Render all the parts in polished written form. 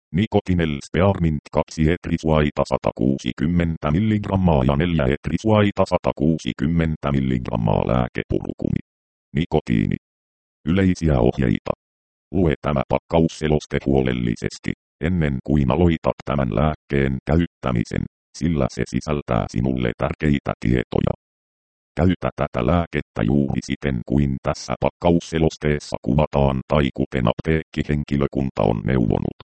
Nicotinell spearmint 2 etrisuaita 160 mg ja 4 etrisuaita 160 mg lääkepurkumi. Nikotiini. Yleisiä ohjeita. Lue tämä pakkausseloste huolellisesti, ennen kuin aloitat tämän lääkkeen käyttämisen, sillä se sisältää sinulle tärkeitä tietoja. Käytä tätä lääkettä juuri siten kuin tässä pakkausselosteessa kuvataan tai kuten apteekkihenkilökunta on neuvonut.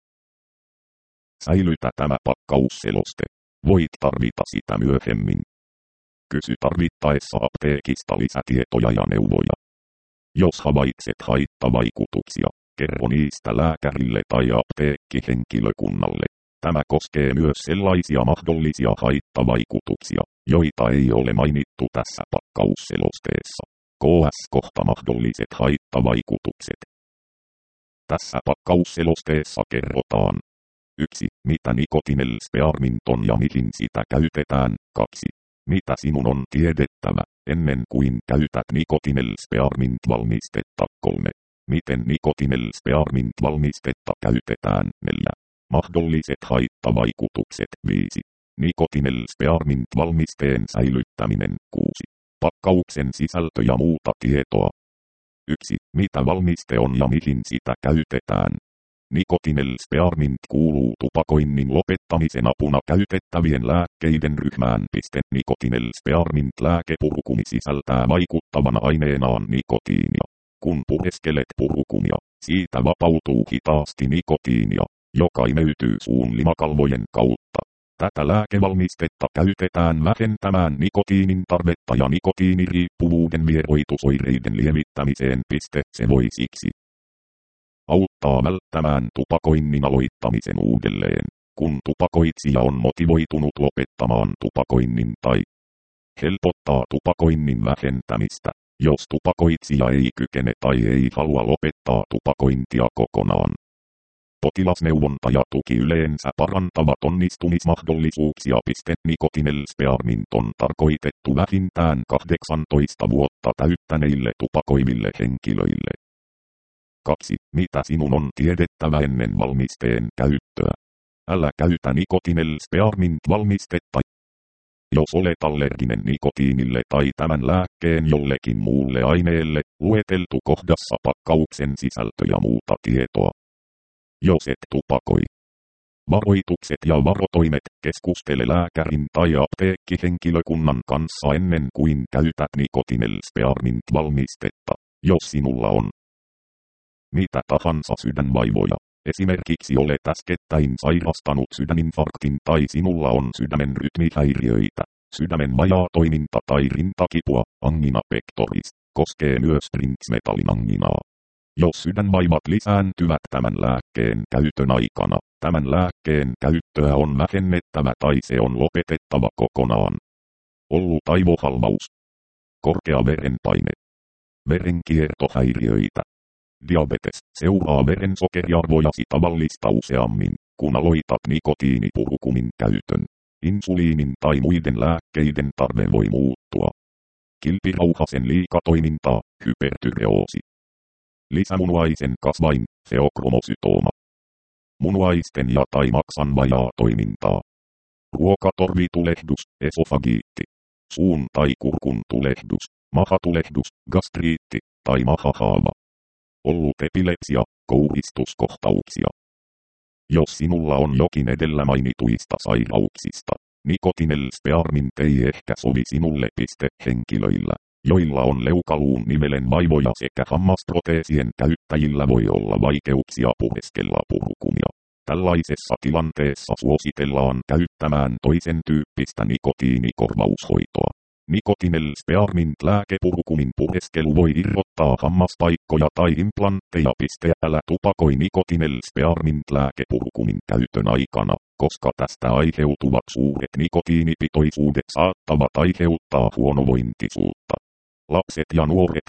Säilytä tämä pakkausseloste. Voit tarvita sitä myöhemmin. Kysy tarvittaessa apteekista lisätietoja ja neuvoja. Jos havaitset haittavaikutuksia, kerro niistä lääkärille tai apteekkihenkilökunnalle. Tämä koskee myös sellaisia mahdollisia haittavaikutuksia, joita ei ole mainittu tässä pakkausselosteessa. KS-kohta mahdolliset haittavaikutukset. Tässä pakkausselosteessa kerrotaan 1. Mitä Nicotinell spearmint on ja mihin sitä käytetään. 2. Mitä sinun on tiedettävä, ennen kuin käytät Nicotinell spearmint valmistetta. 3. Miten Nicotinell spearmint valmistetta käytetään. 4. Mahdolliset haittavaikutukset. 5. Nicotinell spearmint valmisteen säilyttäminen. 6. Pakkauksen sisältö ja muuta tietoa. 1. Mitä valmiste on ja mihin sitä käytetään. Nicotinell spearmint kuuluu tupakoinnin lopettamisen apuna käytettävien lääkkeiden ryhmään. Nicotinell spearmint lääkepurkumi sisältää vaikuttavana aineenaan nikotiinia. Kun pureskelet purkumia, siitä vapautuu hitaasti nikotiinia, joka imeytyy suun limakalvojen kautta. Tätä lääkevalmistetta käytetään vähentämään nikotiinin tarvetta ja nikotiiniriippuvuuden vieroitusoireiden lievittämiseen. Se voi siksi auttaa välttämään tupakoinnin aloittamisen uudelleen, kun tupakoitsija on motivoitunut lopettamaan tupakoinnin tai helpottaa tupakoinnin vähentämistä, jos tupakoitsija ei kykene tai ei halua lopettaa tupakointia kokonaan. Potilasneuvonta ja tuki yleensä parantavat onnistumismahdollisuuksia. Nicotinell spearmint on tarkoitettu vähintään 18 vuotta täyttäneille tupakoiville henkilöille. 2. Mitä sinun on tiedettävä ennen valmisteen käyttöä? Älä käytä Nicotinell spearmint valmistetta, jos olet allerginen nikotiinille tai tämän lääkkeen jollekin muulle aineelle. Lueteltu kohdassa pakkauksen sisältö ja muuta tietoa. Jos et tupakoi. Varoitukset ja varotoimet. Keskustele lääkärin tai apteekkihenkilökunnan kanssa ennen kuin käytät Nicotinell spearmint valmistetta, jos sinulla on mitä tahansa sydänvaivoja. Esimerkiksi olet äskettäin sairastanut sydäninfarktin tai sinulla on sydämen rytmihäiriöitä, sydämen vajaa toiminta tai rintakipua. Angina pectoris koskee myös printzmetallin anginaa. Jos sydänvaivat lisääntyvät tämän lääkkeen käytön aikana, tämän lääkkeen käyttöä on vähennettävä tai se on lopetettava kokonaan. Ollut aivohalvaus. Korkea verenpaine. Verenkiertohäiriöitä. Diabetes seuraa verensokeriarvojasi tavallista useammin, kun aloitat nikotiinipurkumin käytön. Insuliinin tai muiden lääkkeiden tarve voi muuttua. Kilpirauhasen liikatoimintaa, hypertyreoosi. Lisämunuaisen kasvain, feokromosytooma. Munuaisten ja tai maksan vajaa toimintaa. Ruokatorvitulehdus, esofagiitti. Suun tai kurkun tulehdus, mahatulehdus, gastriitti tai mahahaava. Ollut epilepsia, kouristuskohtauksia. Jos sinulla on jokin edellä mainituista sairauksista, Nicotinell spearmint ei ehkä sovi sinulle. Henkilöillä, joilla on leukaluun nivelen vaivoja sekä hammasproteesien käyttäjillä voi olla vaikeuksia pureskella purkumia. Tällaisessa tilanteessa suositellaan käyttämään toisen tyyppistä nikotiinikorvaushoitoa. Nicotinell spearmint lääkepurkumin pureskelu voi irrottaa hammaspaikkoja tai implantteja. Älä tupakoi Nicotinell spearmint lääkepurkumin käytön aikana, koska tästä aiheutuvat suuret nikotiinipitoisuudet saattavat aiheuttaa huonovointisuutta. Lapset ja nuoret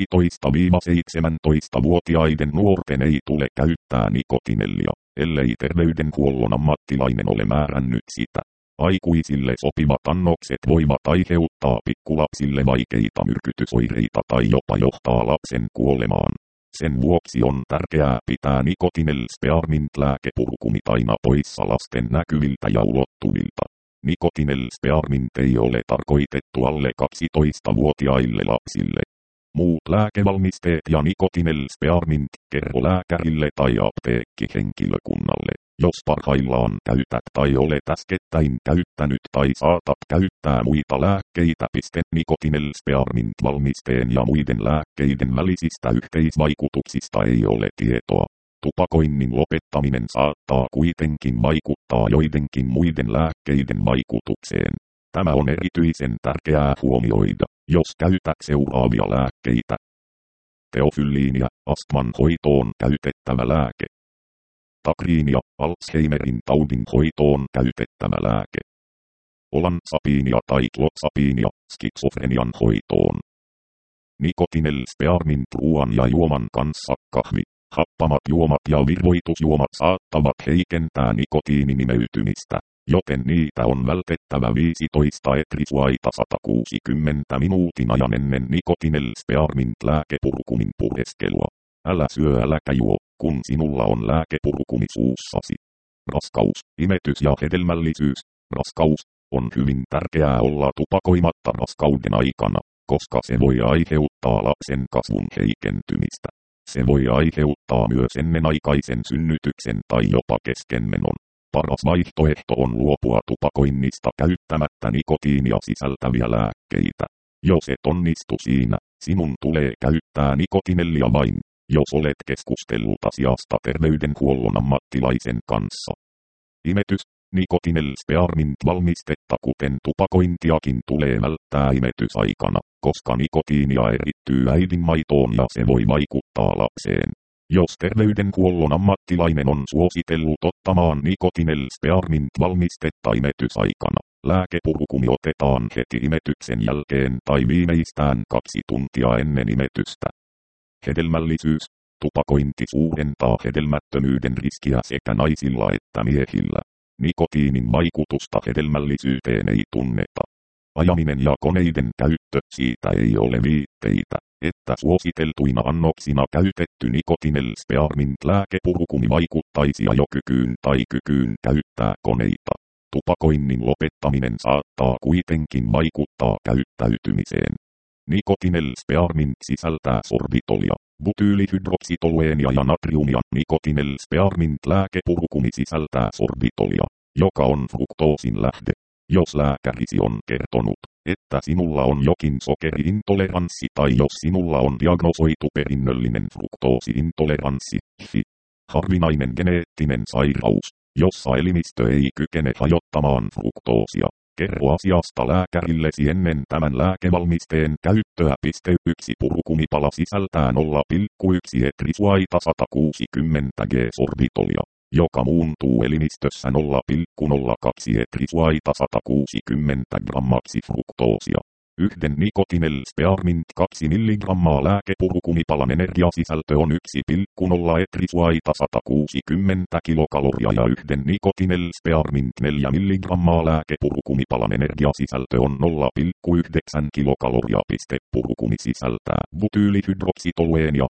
12–17-vuotiaiden nuorten ei tule käyttää nikotinellia, ellei terveydenhuollon ammattilainen ole määrännyt sitä. Aikuisille sopivat annokset voivat aiheuttaa pikkulapsille vaikeita myrkytysoireita tai jopa johtaa lapsen kuolemaan. Sen vuoksi on tärkeää pitää Nicotinell Spearmint lääkepurkumit aina poissa lasten näkyviltä ja ulottuvilta. Nicotinell Spearmint ei ole tarkoitettu alle 12-vuotiaille lapsille. Muut lääkevalmisteet ja Nicotinell Spearmint kerro lääkärille tai apteekkihenkilökunnalle, jos parhaillaan käytät tai olet äskettäin käyttänyt tai saatat käyttää muita lääkkeitä. Nicotinell Spearmint valmisteen ja muiden lääkkeiden välisistä yhteisvaikutuksista ei ole tietoa. Tupakoinnin lopettaminen saattaa kuitenkin vaikuttaa joidenkin muiden lääkkeiden vaikutukseen. Tämä on erityisen tärkeää huomioida, jos käytät seuraavia lääkkeitä. Teofylliinia, astman hoitoon käytettävä lääke. Takriinia, Alzheimerin taudin hoitoon käytettävä lääke. Olansapiinia tai klotsapiinia, skitsofrenian hoitoon. Nicotinell Spearmint ruoan ja juoman kanssa kahvi, happamat juomat ja virvoitusjuomat saattavat heikentää nikotiinin imeytymistä, joten niitä on vältettävä 15 etrisvaita 160 minuutin ajan ennen Nicotinell Spearmint lääkepurkumin pureskelua. Älä syö äläkä juo, kun sinulla on lääkepurkumi suussasi. Raskaus, imetys ja hedelmällisyys. Raskaus on hyvin tärkeää olla tupakoimatta raskauden aikana, koska se voi aiheuttaa lapsen kasvun heikentymistä. Se voi aiheuttaa myös ennenaikaisen synnytyksen tai jopa keskenmenon. Paras vaihtoehto on luopua tupakoinnista käyttämättä nikotiinia sisältäviä lääkkeitä. Jos et onnistu siinä, sinun tulee käyttää nikotinellia vain, jos olet keskustellut asiasta terveydenhuollon ammattilaisen kanssa. Imetys. Nicotinell Spearmint valmistetta kuten tupakointiakin tulee välttää imetysaikana, koska nikotiinia erittyy äidinmaitoon ja se voi vaikuttaa lapseen. Jos terveydenhuollon ammattilainen on suositellut ottamaan Nicotinell Spearmint valmistetta imetysaikana, lääkepurkumi otetaan heti imetyksen jälkeen tai viimeistään 2 tuntia ennen imetystä. Hedelmällisyys. Tupakointi suurentaa hedelmättömyyden riskiä sekä naisilla että miehillä. Nikotiinin vaikutusta hedelmällisyyteen ei tunneta. Ajaminen ja koneiden käyttö, siitä ei ole viitteitä, että suositeltuina annoksina käytetty Nicotinell Spearmint lääkepurkumi vaikuttaisi ajokykyyn tai kykyyn käyttää koneita. Tupakoinnin lopettaminen saattaa kuitenkin vaikuttaa käyttäytymiseen. Nicotinell Spearmint sisältää sorbitolia, butyylihydroksitolueenia ja natriumia. Nicotinell Spearmint lääkepurkumi sisältää sorbitolia, joka on fruktoosin lähde. Jos lääkärisi on kertonut, että sinulla on jokin sokeriintoleranssi tai jos sinulla on diagnosoitu perinnöllinen fruktoosiintoleranssi, harvinainen geneettinen sairaus, jossa elimistö ei kykene hajottamaan fruktoosia. Kerro asiasta lääkärillesi ennen tämän lääkevalmisteen käyttöä. 1 purkumipala sisältää 0,1 etrisvaita 160 g sorbitolia, joka muuntuu elimistössä 0,02 etrisvaita 160 grammaksi fruktoosia. 1 Nicotinell Spearmint 2 mg lääkepurkumipalan energiasisältö on 1,0 etrisvaita 160 kilokaloria ja 1 Nicotinell Spearmint 4 mg lääkepurkumipalan energiasisältö on 0,9 kilokaloria. Purkumi sisältää butyylihydroksitolueenia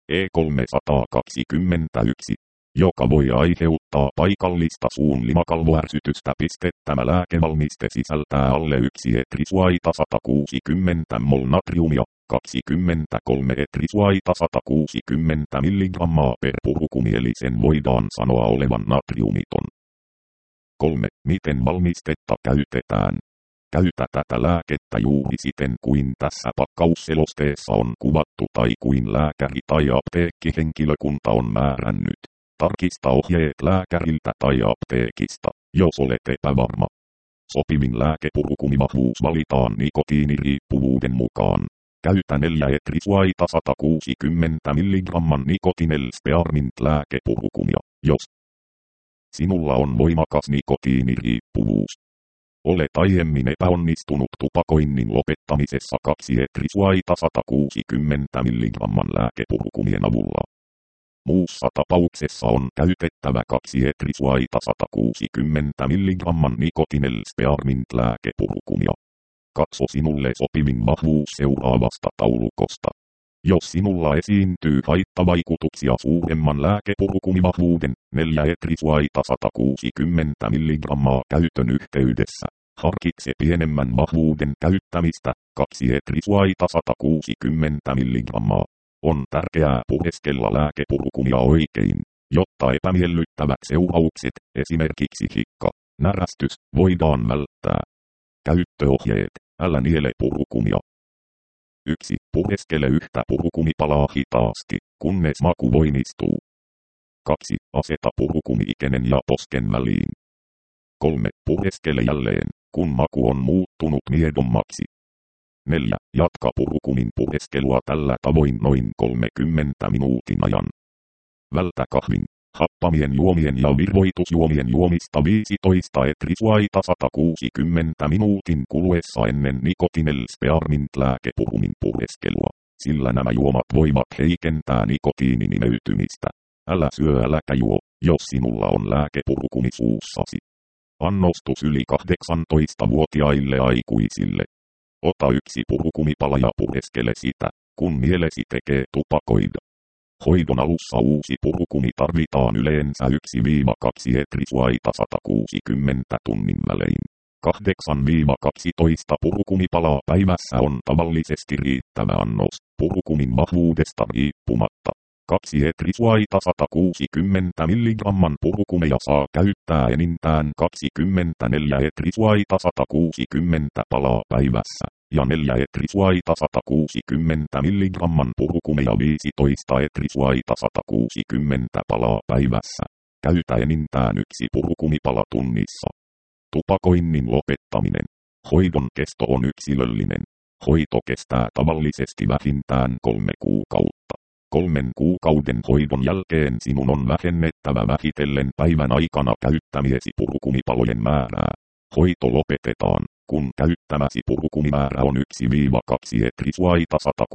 E321, joka voi aiheuttaa paikallista suun limakalvoärsytystä. Tämä lääkevalmiste sisältää alle 1 etrisvaita 160 mol natriumia, 23 etrisvaita 160 mg per purkumi eli sen voidaan sanoa olevan natriumiton. 3. Miten valmistetta käytetään? Käytä tätä lääkettä juuri siten kuin tässä pakkausselosteessa on kuvattu tai kuin lääkäri tai apteekkihenkilökunta on määrännyt. Tarkista ohjeet lääkäriltä tai apteekista, jos olet epävarma. Sopivin lääkepurkumivahvuus valitaan nikotiiniriippuvuuden mukaan. Käytä 4 etrisvaita 160 mg Nicotinell Spearmint lääkepurkumia, jos sinulla on voimakas nikotiiniriippuvuus. Olet aiemmin epäonnistunut tupakoinnin lopettamisessa 2 etrisvaita 160 mg lääkepurkumien avulla. Muussa tapauksessa on käytettävä 2 etrisvaita 160 mg Nicotinell Spearmint lääkepurkumia. Katso sinulle sopivin vahvuus seuraavasta taulukosta. Jos sinulla esiintyy haittavaikutuksia suuremman lääkepurkumivahvuuden 4 etrisuaita 160 mg käytön yhteydessä, harkitse pienemmän vahvuuden käyttämistä 2 etrisuaita 160 mg. On tärkeää pureskella lääkepurkumia oikein, jotta epämiellyttävät seuraukset, esimerkiksi hikka, närästys, voidaan välttää. Käyttöohjeet: älä niele purkumia. 1. Pureskele yhtä purkumipalaa hitaasti, kunnes maku voimistuu. 2. Aseta purukumi ikenen ja posken väliin. 3. Pureskele jälleen, kun maku on muuttunut miedommaksi. 4. Jatka purukumin pureskelua tällä tavoin noin 30 minuutin ajan. Vältä kahvin, happamien juomien ja virvoitusjuomien juomista 15 etrisuaita 160 minuutin kuluessa ennen Nicotinell Spearmint lääkepurumin pureskelua, sillä nämä juomat voivat heikentää nikotiinin imeytymistä. Älä syö äläkä juo, jos sinulla on lääkepurukumi suussasi. Annostus yli 18-vuotiaille aikuisille. Ota 1 purukumipala ja pureskele sitä, kun mielesi tekee tupakoida. Hoidon alussa uusi purukumi tarvitaan yleensä 1-2 etrisuaita 160 tunnin välein. 8-12 purukumipalaa päivässä on tavallisesti riittävä annos, purukumin vahvuudesta riippumatta. 2 etrisuaita 160 mg purukumeja saa käyttää enintään 24 etrisuaita 160 palaa päivässä, ja 4 etrisuaita 160 mg purukumeja 15 etrisuaita 160 palaa päivässä. Käytä enintään 1 purukumipala tunnissa. Tupakoinnin lopettaminen. Hoidon kesto on yksilöllinen. Hoito kestää tavallisesti vähintään 3 kuukautta. 3 kuukauden hoidon jälkeen sinun on vähennettävä vähitellen päivän aikana käyttämiesi purukumipalojen määrää. Hoito lopetetaan, kun käyttämäsi purukumimäärä on 1-2 etrisuaita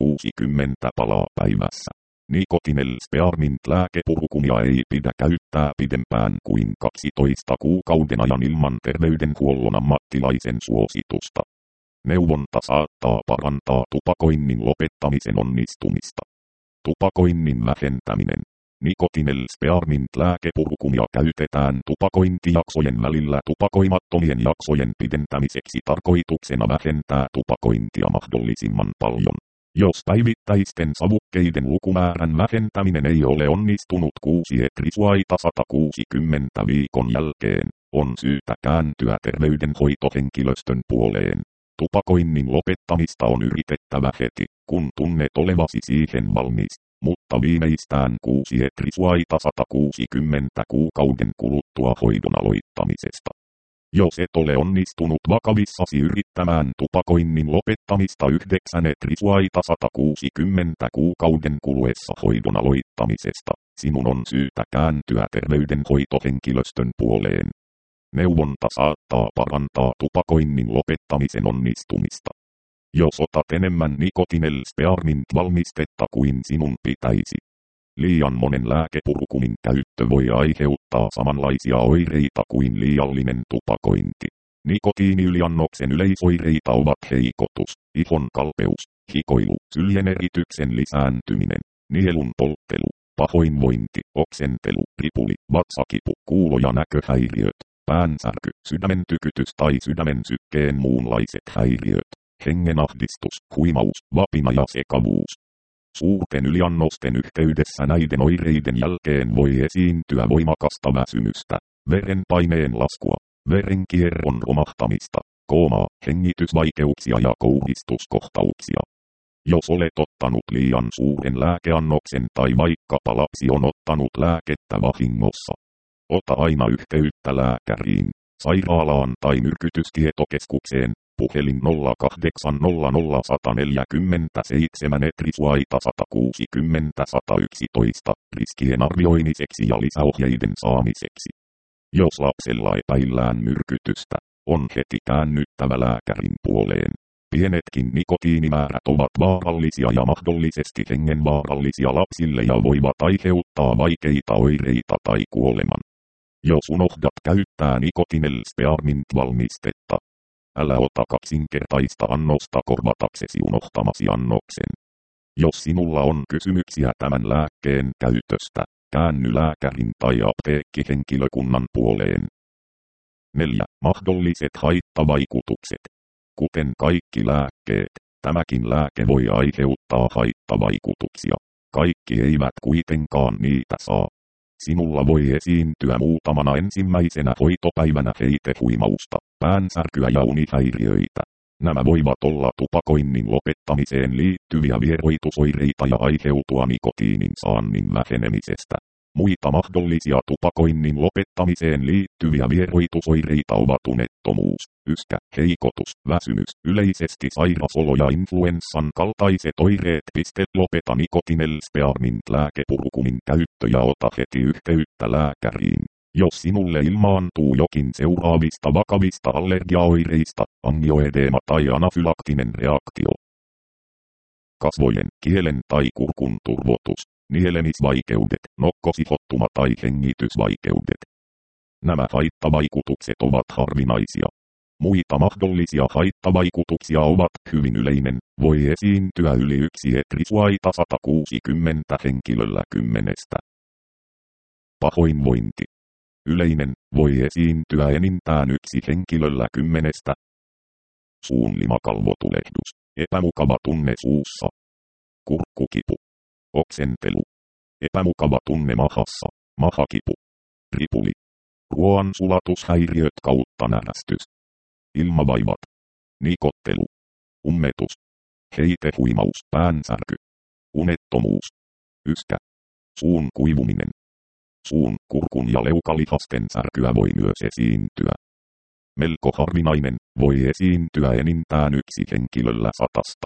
160 palaa päivässä. Nicotinell Spearmint lääkepurukumia ei pidä käyttää pidempään kuin 12 kuukauden ajan ilman terveydenhuollon ammattilaisen suositusta. Neuvonta saattaa parantaa tupakoinnin lopettamisen onnistumista. Tupakoinnin vähentäminen. Nicotinell Spearmint lääkepurukumia käytetään tupakointijaksojen välillä tupakoimattomien jaksojen pidentämiseksi tarkoituksena vähentää tupakointia mahdollisimman paljon. Jos päivittäisten savukkeiden lukumäärän vähentäminen ei ole onnistunut 6 etrisuaita 160 viikon jälkeen, on syytä kääntyä terveydenhoitohenkilöstön puoleen. Tupakoinnin lopettamista on yritettävä heti, kun tunnet olevasi siihen valmis, mutta viimeistään 6 etrisuaita 160 kuukauden kuluttua hoidon aloittamisesta. Jos et ole onnistunut vakavissasi yrittämään tupakoinnin lopettamista 9 etrisuaita 160 kuukauden kuluessa hoidon aloittamisesta, sinun on syytä kääntyä terveydenhoitohenkilöstön puoleen. Neuvonta saattaa parantaa tupakoinnin lopettamisen onnistumista. Jos otat enemmän Nicotinell Spearmint valmistetta kuin sinun pitäisi. Liian monen lääkepurukumin käyttö voi aiheuttaa samanlaisia oireita kuin liiallinen tupakointi. Nikotiiniyliannoksen yleisoireita ovat heikotus, ihon kalpeus, hikoilu, syljenerityksen lisääntyminen, nielun polttelu, pahoinvointi, oksentelu, ripuli, vatsakipu, kuulo- ja näköhäiriöt, päänsärky, sydämen tykytys tai sydämen sykkeen muunlaiset häiriöt, hengenahdistus, huimaus, vapina ja sekavuus. Suurten yliannosten yhteydessä näiden oireiden jälkeen voi esiintyä voimakasta väsymystä, verenpaineen laskua, verenkierron romahtamista, koomaa, hengitysvaikeuksia ja kouhistuskohtauksia. Jos olet ottanut liian suuren lääkeannoksen tai vaikkapa lapsi on ottanut lääkettä vahingossa, ota aina yhteyttä lääkäriin, sairaalaan tai myrkytystietokeskukseen. Puhelin 0800 147 etrisuaita 160 111 riskien arvioimiseksi ja lisäohjeiden saamiseksi. Jos lapsella epäillään myrkytystä, on heti käännyttävä lääkärin puoleen. Pienetkin nikotiinimäärät ovat vaarallisia ja mahdollisesti hengenvaarallisia lapsille ja voivat aiheuttaa vaikeita oireita tai kuoleman. Jos unohdat käyttää Nicotinell Spearmint valmistetta, älä ota kaksinkertaista annosta korvataksesi unohtamasi annoksen. Jos sinulla on kysymyksiä tämän lääkkeen käytöstä, käänny lääkärin tai apteekkihenkilökunnan puoleen. 4. Mahdolliset haittavaikutukset. Kuten kaikki lääkkeet, tämäkin lääke voi aiheuttaa haittavaikutuksia. Kaikki eivät kuitenkaan niitä saa. Sinulla voi esiintyä muutamana ensimmäisenä hoitopäivänä heitehuimausta, päänsärkyä ja unihäiriöitä. Nämä voivat olla tupakoinnin lopettamiseen liittyviä vieroitusoireita ja aiheutua nikotiinin saannin vähenemisestä. Muita mahdollisia tupakoinnin lopettamiseen liittyviä vieroitusoireita ovat unettomuus, yskä, heikotus, väsymys, yleisesti sairasolo ja influenssan kaltaiset oireet. Lopeta Nicotinell Spearmint lääkepurukumin käyttö ja ota heti yhteyttä lääkäriin. Jos sinulle ilmaantuu jokin seuraavista vakavista allergiaoireista, angioedeema tai anafylaktinen reaktio. Kasvojen, kielen tai kurkun turvotus, nielemisvaikeudet, nokkosihottuma tai hengitysvaikeudet. Nämä haittavaikutukset ovat harvinaisia. Muita mahdollisia haittavaikutuksia ovat hyvin yleinen, voi esiintyä yli 1 etrisuaita 160 henkilöllä 10. Pahoinvointi. Yleinen, voi esiintyä enintään 1 henkilöllä 10. Suunlimakalvotulehdus, epämukava tunne suussa. Kurkkukipu. Oksentelu. Epämukava tunne mahassa, mahakipu. Ripuli. Ruoansulatushäiriöt kautta närästys. Ilmavaivat. Nikottelu. Ummetus. Heitehuimaus, päänsärky. Unettomuus. Yskä. Suun kuivuminen. Suun, kurkun ja leukalihasten särkyä voi myös esiintyä. Melko harvinainen, voi esiintyä enintään 1 henkilöllä 100.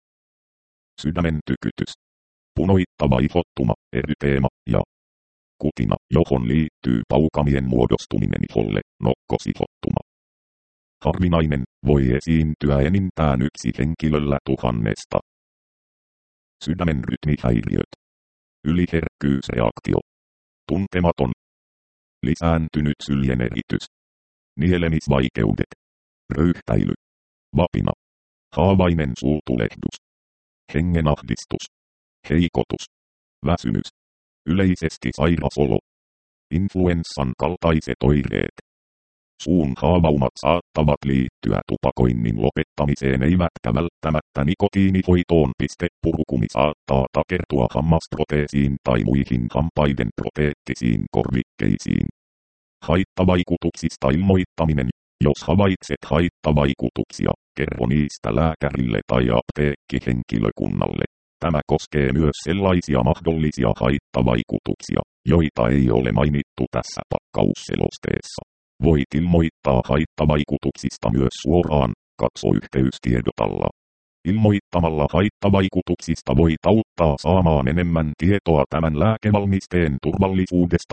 Sydämen tykytys. Punoittava ihottuma, eryteema ja kutina, johon liittyy paukamien muodostuminen iholle, nokkosihottuma. Harvinainen, voi esiintyä enintään 1 henkilöllä 1000. Sydämen rytmihäiriöt. Yliherkkyysreaktio. Tuntematon. Lisääntynyt syljeneritys. Nielemisvaikeudet. Röyhtäily. Vapina. Haavainen suutulehdus. Hengenahdistus. Heikotus. Väsymys. Yleisesti sairasolo. Influenssan kaltaiset oireet. Suun haavaumat saattavat liittyä tupakoinnin lopettamiseen eivätkä välttämättä nikotiinihoitoon. Purukumi saattaa takertua hammasproteesiin tai muihin hampaiden proteettisiin korvikkeisiin. Haittavaikutuksista ilmoittaminen. Jos havaitset haittavaikutuksia, kerro niistä lääkärille tai apteekkihenkilökunnalle. Tämä koskee myös sellaisia mahdollisia haittavaikutuksia, joita ei ole mainittu tässä pakkausselosteessa. Voit ilmoittaa haittavaikutuksista myös suoraan, katso yhteystiedotalla. Ilmoittamalla haittavaikutuksista voit auttaa saamaan enemmän tietoa tämän lääkevalmisteen turvallisuudesta.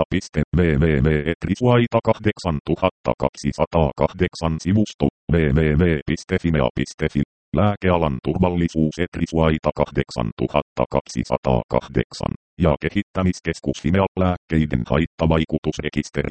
www.etrisuaita8208 sivusto www.fimea.fi Lääkealan turvallisuus Etrisuaita 8208 ja kehittämiskeskus Fimea lääkkeiden haittavaikutusrekisteri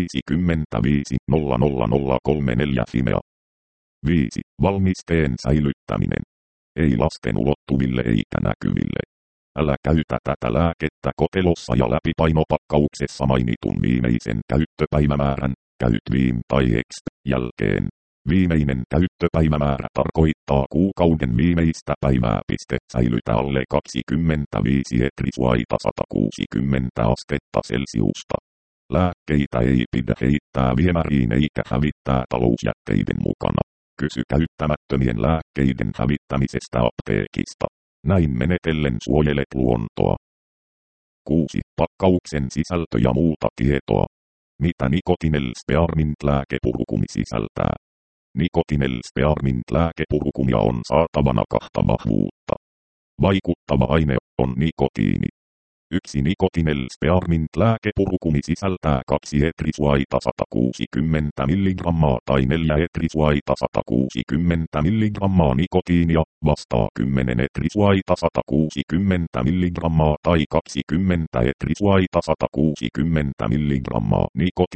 55 Fimea. 5. Valmisteen säilyttäminen. Ei lasten ulottuville eikä näkyville. Älä käytä tätä lääkettä kotelossa ja läpipainopakkauksessa mainitun viimeisen käyttöpäivämäärän, käyt viim tai exp jälkeen. Viimeinen käyttöpäivämäärä tarkoittaa kuukauden viimeistä päivää. Säilytä alle 25 etrisuaita 160 astetta Celsiusta. Lääkkeitä ei pidä heittää viemäriin eikä hävittää talousjätteiden mukana. Kysy käyttämättömien lääkkeiden hävittämisestä apteekista. Näin menetellen suojelet luontoa. 6. Pakkauksen sisältö ja muuta tietoa. Mitä Nicotinell Spearmint lääkepurukumi sisältää? Nicotinell Spearmint lääkepurukumia on saatavana 2 vahvuutta. Vaikuttava aine on nikotiini. 1 Nicotinell Spearmint lääkepurukumi sisältää 2 etrisuaita 160 mg tai 4 etrisuaita 160 mg nikotiinia, vastaa 10 etrisuaita 160 mg tai 20 etrisuaita 160 mg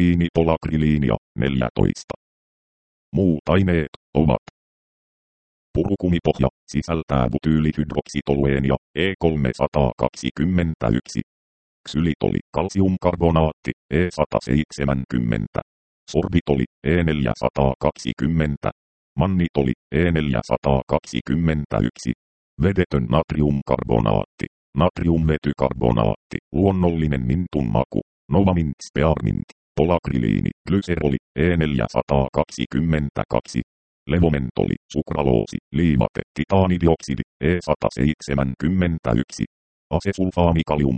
nikotiinipolakryliinia, 14. Muut aineet ovat Purukumipohja sisältää butyyylihydroksitolueenia E321. Ksylitoli kalsiumkarbonaatti E170. Sorbitoli E420. Mannitoli E421. Vedetön natriumkarbonaatti. Natriumvetykarbonaatti. Luonnollinen mintun maku. Novamint spearmint. Polakryliini. Glyseroli E422. Levomentoli. Sukraloosi. Liivate. Titaanidioksidi E171. Asesulfaanikalium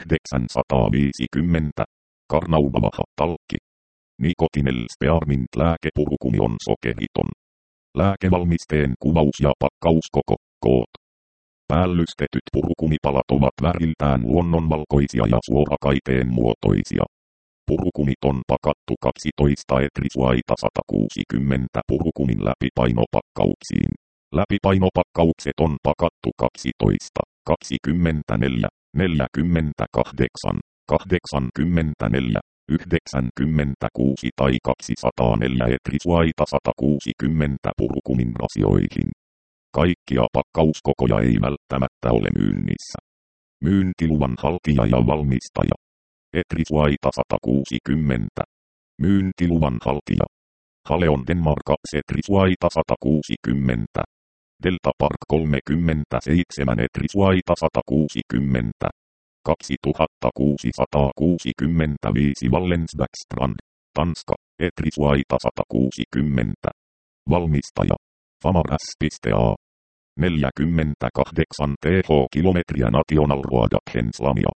E950. Karnaubavaha talkki. Nicotinell spearmint lääkepurukumi on sokeriton. Lääkevalmisteen kuvaus ja pakkauskoko, koot. Päällystetyt purukumipalat ovat väriltään luonnonvalkoisia ja suorakaiteen muotoisia. Purukumit on pakattu 12 etrisvaita 160 purukumin läpipainopakkauksiin. Läpipainopakkaukset on pakattu 12, 24, 48, 84, 96 tai 204 etrisvaita 160 purukumin rasioihin. Kaikkia pakkauskokoja ei välttämättä ole myynnissä. Myyntiluvan haltija ja valmistaja. Etrisvaita 160. Myyntiluvan haltija. Haleon Denmark etrisvaita 160. Delta Park 37 etrisvaita 160. 2665 Wallensbäckstrand, Tanska, etrisvaita 160. Valmistaja. Famars.a. 48 th kilometriä National Road Henslamia.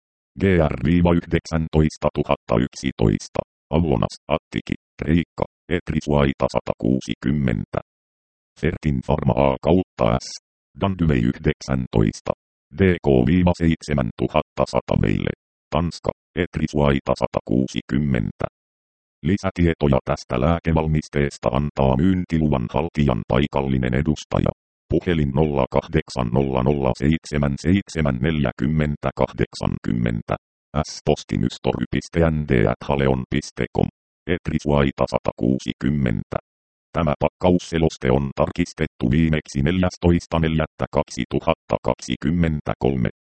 GR-19011. Avonas, Attiki, Kreikka, etrisvaita 160. Fertin Pharma A kautta S. Dandyvei 19. DK-7100 meille. Tanska, etrisvaita 160. Lisätietoja tästä lääkevalmisteesta antaa myyntiluvan haltijan paikallinen edustaja. Puhelin 0800774080. S-postimystory.nd@haleon.com. Etrisvaita 160. Tämä pakkausseloste on tarkistettu viimeksi 14.4.2023.